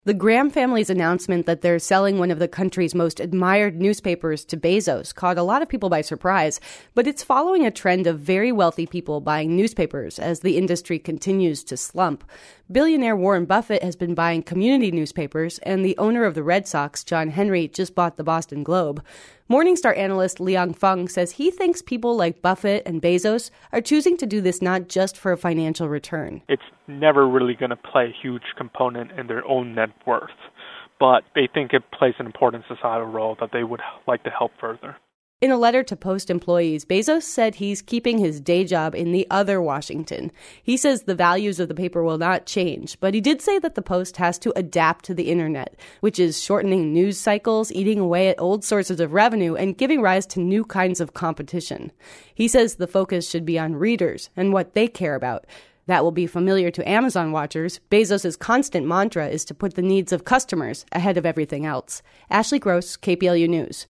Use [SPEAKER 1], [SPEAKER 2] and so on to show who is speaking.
[SPEAKER 1] The Graham family's announcement that they're selling one of the country's most admired newspapers to Bezos caught a lot of people by surprise, but it's following a trend of very wealthy people buying newspapers as the industry continues to slump. Billionaire Warren Buffett has been buying community newspapers, and the owner of the Red Sox, John Henry, just bought the Boston Globe. Morningstar analyst Liang Feng says he thinks people like Buffett and Bezos are choosing to do this not just for a financial return.
[SPEAKER 2] It's never really going to play a huge component in their own net worth, but they think it plays an important societal role that they would like to help further.
[SPEAKER 1] In a letter to Post employees, Bezos said he's keeping his day job in the other Washington. He says the values of the paper will not change, but he did say that the Post has to adapt to the internet, which is shortening news cycles, eating away at old sources of revenue, and giving rise to new kinds of competition. He says the focus should be on readers and what they care about. That will be familiar to Amazon watchers. Bezos' constant mantra is to put the needs of customers ahead of everything else. Ashley Gross, KPLU News.